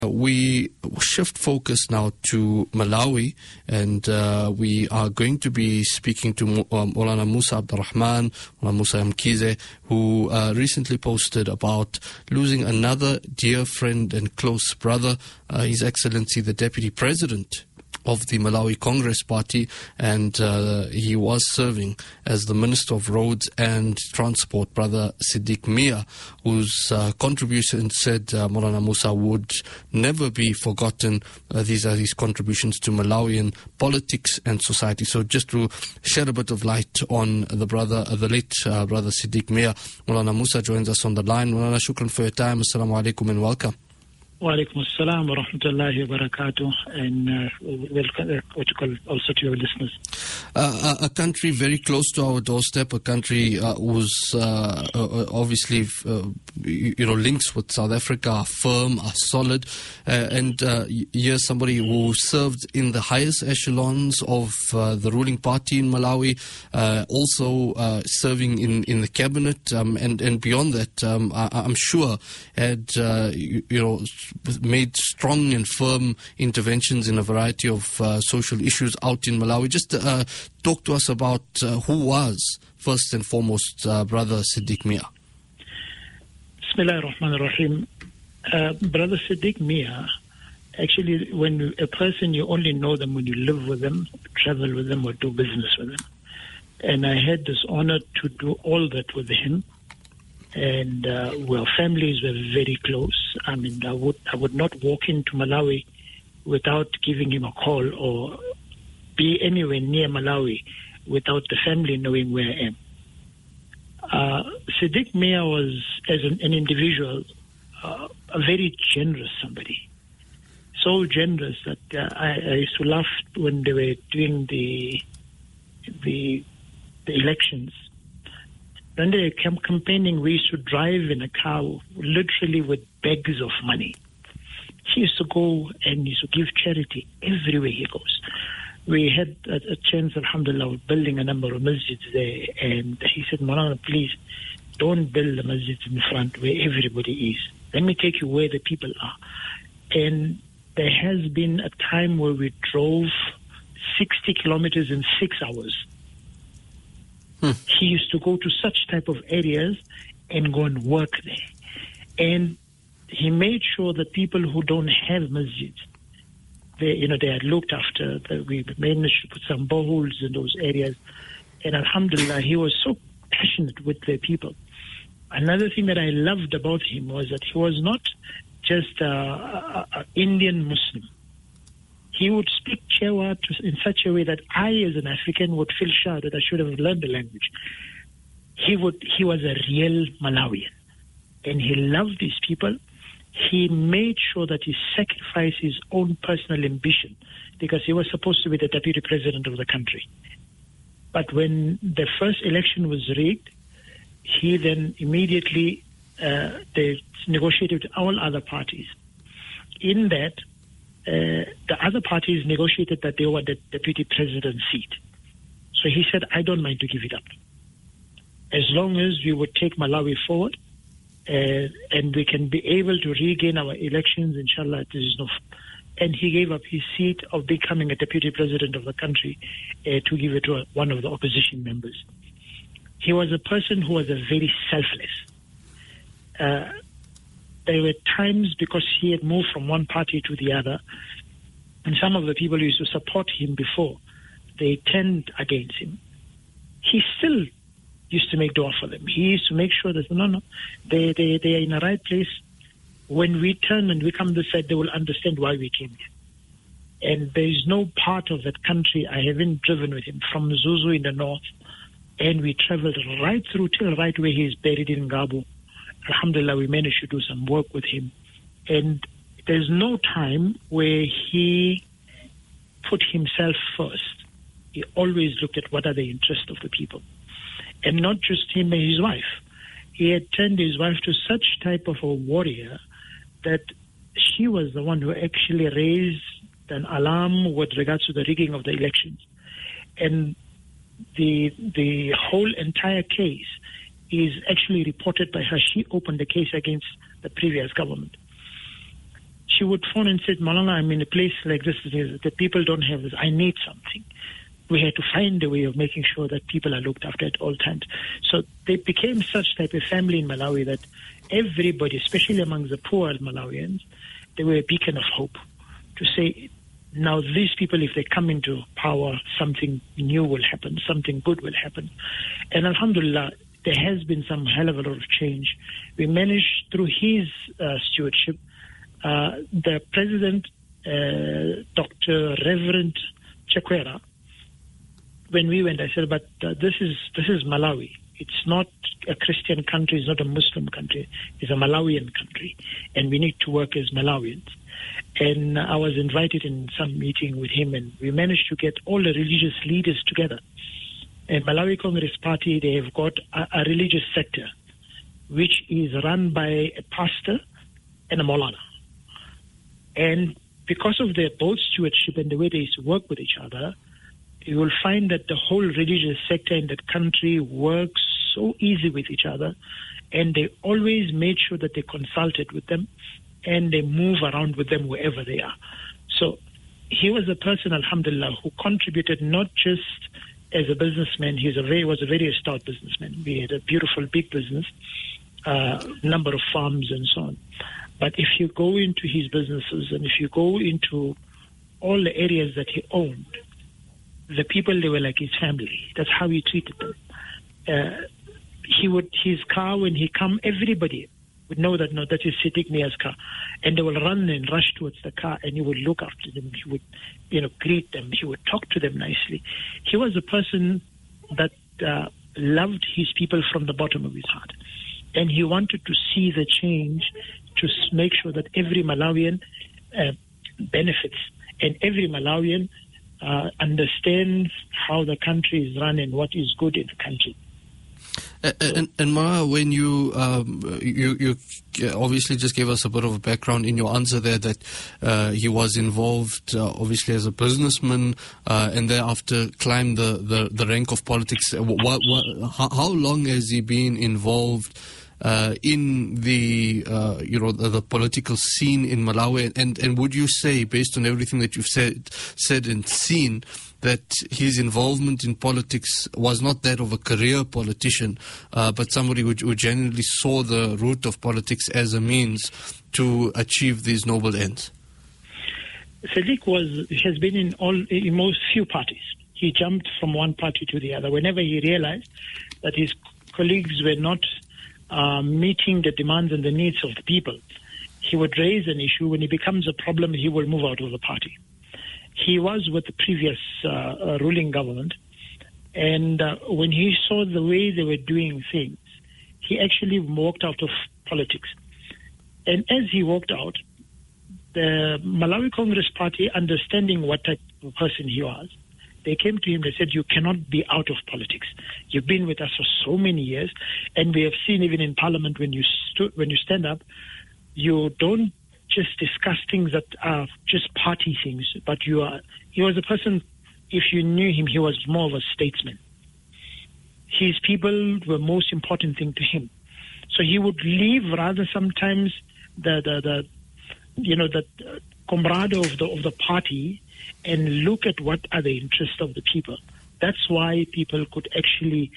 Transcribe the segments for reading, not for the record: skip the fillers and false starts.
We shift focus now to Malawi, and we are going to be speaking to Maulana Musa Abdurrahman, Maulana Musa Mkhize, who recently posted about losing another dear friend and close brother, His Excellency the Deputy President of the Malawi Congress Party, and he was serving as the Minister of Roads and Transport, Brother Siddiq Mia, whose contribution, said Maulana Musa, would never be forgotten. These are his contributions to Malawian politics and society. So just to shed a bit of light on the late Brother Siddiq Mia, Maulana Musa joins us on the line. Maulana, shukran for your time. Assalamu alaikum and welcome. Wa alaikum assalam wa rahmatullahi wa barakatuh, and welcome also to your listeners. A country very close to our doorstep, a country whose obviously links with South Africa are firm, are solid, and here's somebody who served in the highest echelons of the ruling party in Malawi, also serving in the cabinet, and beyond that, I'm sure had made strong and firm interventions in a variety of social issues out in Malawi. Just talk to us about who was, first and foremost, Brother Siddiq Mia. Bismillah ar-Rahman ar-Rahim. Brother Siddiq Mia, actually, when a person, you only know them when you live with them, travel with them, or do business with them. And I had this honor to do all that with him. And our families were very close. I mean, I would not walk into Malawi without giving him a call, or be anywhere near Malawi without the family knowing where I am. Siddiq Mia was, as an individual, a very generous somebody. So generous that I used to laugh when they were doing the elections. When they were campaigning, we used to drive in a car literally with bags of money. He used to go and he used to give charity everywhere he goes. We had a chance, alhamdulillah, of building a number of masjids there, and he said, Maulana, please don't build the masjids in front where everybody is. Let me take you where the people are. And there has been a time where we drove 60 kilometers in 6 hours. He used to go to such type of areas and go and work there. And he made sure that people who don't have masjids, they are looked after. We managed to put some boreholes in those areas. And alhamdulillah, he was so passionate with the people. Another thing that I loved about him was that he was not just an Indian Muslim. He would speak Chewa in such a way that I, as an African, would feel sure that I should have learned the language. He was a real Malawian, and he loved these people. He made sure that he sacrificed his own personal ambition, because he was supposed to be the deputy president of the country. But when the first election was rigged, he then immediately they negotiated with all other parties. In that, the other parties negotiated that they want the deputy president seat. So he said, I don't mind to give it up. As long as we would take Malawi forward and we can be able to regain our elections, inshallah, there is no. And he gave up his seat of becoming a deputy president of the country to give it to one of the opposition members. He was a person who was very selfless. There were times, because he had moved from one party to the other, and some of the people who used to support him before, they turned against him. He still used to make dua for them. He used to make sure that, they are in the right place. When we turn and we come this side, they will understand why we came here. And there is no part of that country I haven't driven with him, from Zuzu in the north, and we traveled right through till right where he is buried in Ngabo. Alhamdulillah, we managed to do some work with him. And there's no time where he put himself first. He always looked at what are the interests of the people. And not just him and his wife. He had turned his wife to such type of a warrior that she was the one who actually raised an alarm with regards to the rigging of the elections. And the whole entire case is actually reported by her. She opened the case against the previous government. she would phone and said, Malanga, I'm in a place like this, the people don't have this. I need something. We had to find a way of making sure that people are looked after at all times. So they became such type of family in Malawi that everybody, especially among the poor Malawians, they were a beacon of hope to say, now these people, if they come into power, something new will happen, something good will happen. And alhamdulillah, there has been some hell of a lot of change. We managed through his stewardship, the president, Dr. Reverend Chakwera, when we went, I said, but this is Malawi. It's not a Christian country, it's not a Muslim country, it's a Malawian country, and we need to work as Malawians. And I was invited in some meeting with him, and we managed to get all the religious leaders together. And Malawi Congress Party, they have got a religious sector, which is run by a pastor and a Maulana. And because of their both stewardship and the way they work with each other, you will find that the whole religious sector in that country works so easy with each other, and they always made sure that they consulted with them and they move around with them wherever they are. So he was a person, alhamdulillah, who contributed not just as a businessman. He was a very stout businessman. We had a beautiful big business, number of farms and so on. But if you go into his businesses and if you go into all the areas that he owned, the people, they were like his family. That's how he treated them. His car, when he come, everybody would know that, no, that is Siddiq Mia's car. And they will run and rush towards the car, and he would look after them. He would, greet them. He would talk to them nicely. He was a person that loved his people from the bottom of his heart. And he wanted to see the change to make sure that every Malawian benefits and every Malawian understands how the country is run and what is good in the country. And Mara, when you obviously just gave us a bit of a background in your answer there that he was involved obviously as a businessman and thereafter climbed the rank of politics. How long has he been involved in the the political scene in Malawi, and would you say, based on everything that you've said and seen, that his involvement in politics was not that of a career politician, but somebody who genuinely saw the root of politics as a means to achieve these noble ends? Siddiq has been in most few parties. He jumped from one party to the other whenever he realized that his colleagues were not meeting the demands and the needs of the people. He would raise an issue. When it becomes a problem, he will move out of the party. He was with the previous ruling government, and when he saw the way they were doing things, he actually walked out of politics. And as he walked out, the Malawi Congress Party, understanding what type of person he was, they came to him, they said, you cannot be out of politics. You've been with us for so many years, and we have seen even in Parliament when you stand up, you don't just discuss things that are just party things, but he was a person, if you knew him, he was more of a statesman. His people were the most important thing to him. So he would leave rather sometimes the camaraderie of the party and look at what are the interests of the people. That's why people could actually,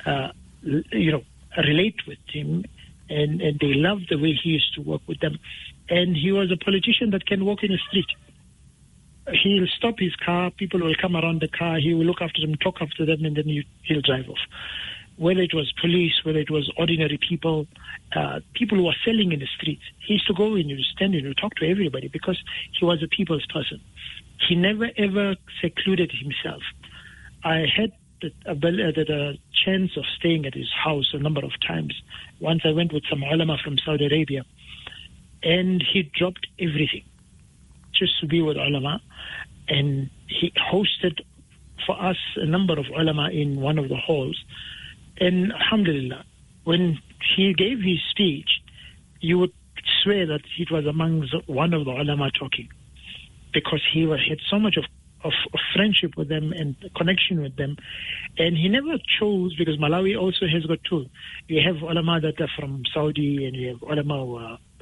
relate with him, and they loved the way he used to work with them. And he was a politician that can walk in the street. He'll stop his car, people will come around the car, he will look after them, talk after them, and then he'll drive off. Whether it was police, whether it was ordinary people, people who were selling in the streets, he used to go in, he would stand in, he would talk to everybody because he was a people's person. He never ever secluded himself. I had the chance of staying at his house a number of times. Once I went with some ulama from Saudi Arabia, and he dropped everything just to be with ulama, and he hosted for us a number of ulama in one of the halls. And alhamdulillah, when he gave his speech, you would swear that it was amongst one of the ulama talking, because he had so much of friendship with them and connection with them. And he never chose, because Malawi also has got two. You have ulama that are from Saudi, and you have ulama who are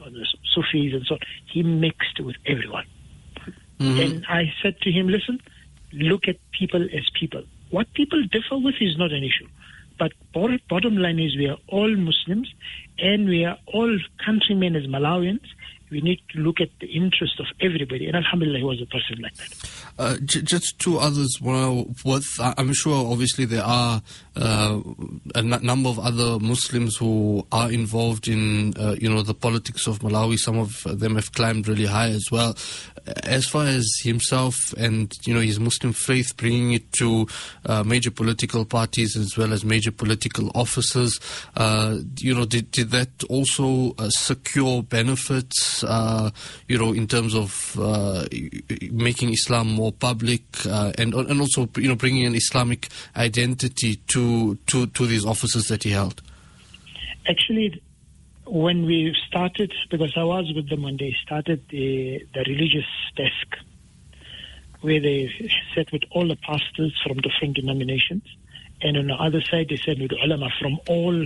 the Sufis and so on. He mixed with everyone. Mm-hmm. And I said to him, listen, look at people as people. What people differ with is not an issue. But bottom line is we are all Muslims and we are all countrymen as Malawians. We need to look at the interest of everybody. And alhamdulillah, he was a person like that. Just two others. I'm sure obviously there are a number of other Muslims who are involved in the politics of Malawi. Some of them have climbed really high as well. As far as himself and his Muslim faith, bringing it to major political parties as well as major political offices, did that also secure benefits? In terms of making Islam more public and also bringing an Islamic identity to these offices that he held? Actually, when we started, because I was with them when they started the religious desk, where they sat with all the pastors from different denominations, and on the other side they sat with ulama from all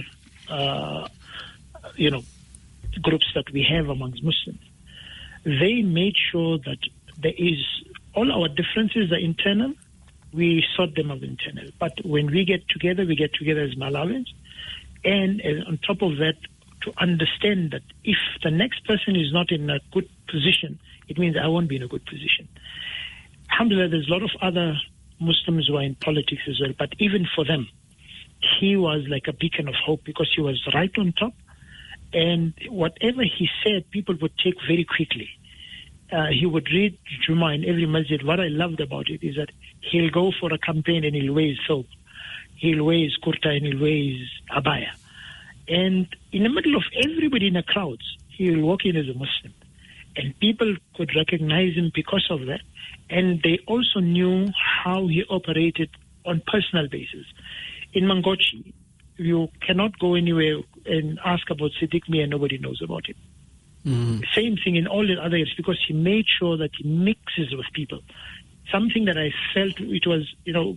groups that we have amongst Muslims. They made sure that there is, all our differences are internal. We sort them out internal. But when we get together as Malawians. And on top of that, to understand that if the next person is not in a good position, it means I won't be in a good position. Alhamdulillah, there's a lot of other Muslims who are in politics as well. But even for them, he was like a beacon of hope because he was right on top. And whatever he said, people would take very quickly. He would read Juma in every masjid. What I loved about it is that he'll go for a campaign and he'll wear his thobe. He'll wear his kurta and he'll wear his abaya. And in the middle of everybody in the crowds, he'll walk in as a Muslim. And people could recognize him because of that. And they also knew how he operated on personal basis. In Mangochi, you cannot go anywhere and ask about Siddiq Mia and nobody knows about him. Mm-hmm. Same thing in all the other areas because he made sure that he mixes with people. Something that I felt it was,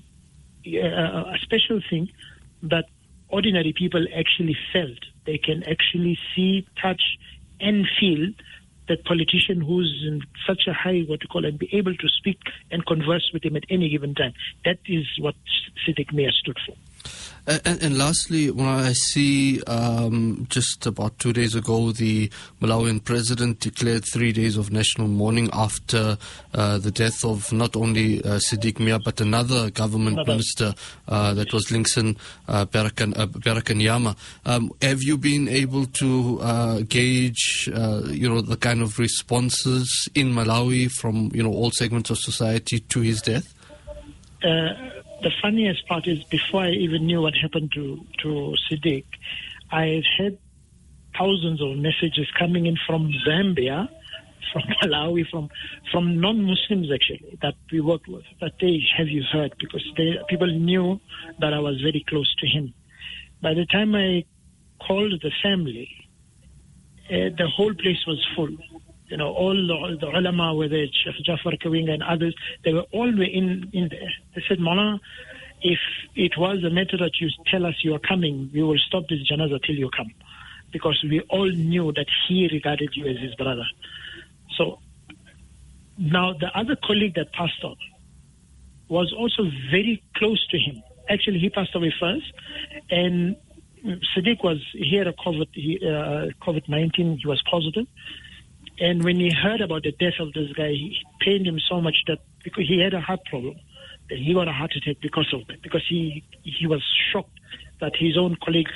a special thing that ordinary people actually felt. They can actually see, touch, and feel that politician who's in such a high, and be able to speak and converse with him at any given time. That is what Siddiq Mia stood for. And lastly, when I see just about 2 days ago, the Malawian president declared 3 days of national mourning after the death of not only Siddiq Mia, but another government minister that was Linkson Berakanyama. Have you been able to gauge, the kind of responses in Malawi from, all segments of society to his death? The funniest part is before I even knew what happened to Siddiq, I had thousands of messages coming in from Zambia, from Malawi, from non-Muslims actually that we worked with. That they have you heard because people knew that I was very close to him. By the time I called the family, the whole place was full. All the ulama, whether it's Sheikh Jafar Kawinga and others, they were all in there. They said, Mawlana, if it was a matter that you tell us you are coming, we will stop this janazah till you come. Because we all knew that he regarded you as his brother. So now the other colleague that passed on was also very close to him. Actually, he passed away first. And Siddiq he had a COVID-19, he was positive. And when he heard about the death of this guy, he pained him so much that because he had a heart problem, that he got a heart attack because of that. Because he was shocked that his own colleague,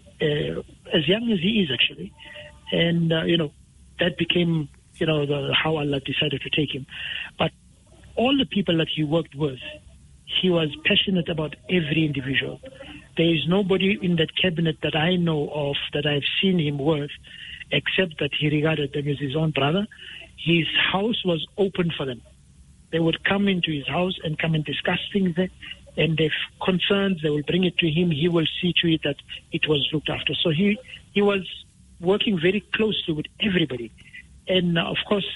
as young as he is actually, and that became how Allah decided to take him. But all the people that he worked with, he was passionate about every individual. There is nobody in that cabinet that I know of that I've seen him with, except that he regarded them as his own brother. His house was open for them. They would come into his house and come and discuss things there, and their concerns, they will bring it to him. He will see to it that it was looked after. So he was working very closely with everybody. And of course,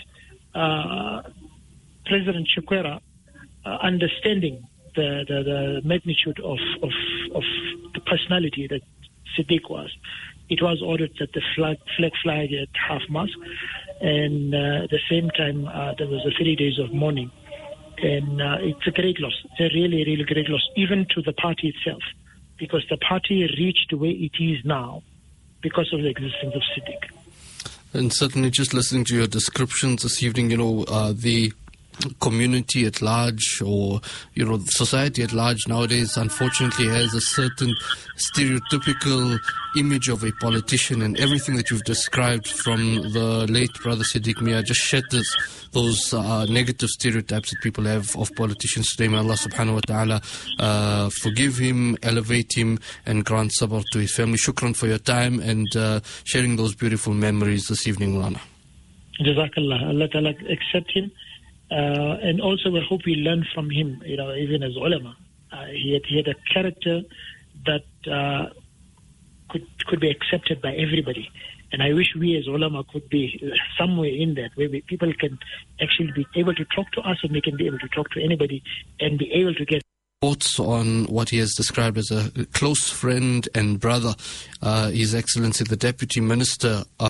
President Chikwera, understanding the magnitude of the personality that Siddiq was, it was ordered that the flag fly at half-mast, and at the same time there was 3 days of mourning. And it's a great loss. It's a really, really great loss, even to the party itself, because the party reached where it is now because of the existence of Siddiq. And certainly just listening to your descriptions this evening, the community at large, or society at large nowadays unfortunately has a certain stereotypical image of a politician, and everything that you've described from the late brother Siddiq Miah just shatters those negative stereotypes that people have of politicians today. May Allah subhanahu wa ta'ala forgive him, elevate him, and grant sabr to his family. Shukran for your time and sharing those beautiful memories this evening, Mulana. Jazakallah. Allah ta'ala accept him. And also we hope we learn from him, even as ulama. He had a character that could be accepted by everybody. And I wish we as ulama could be somewhere in that, where people can actually be able to talk to us, and we can be able to talk to anybody and be able to get thoughts on what he has described as a close friend and brother, His Excellency the Deputy Minister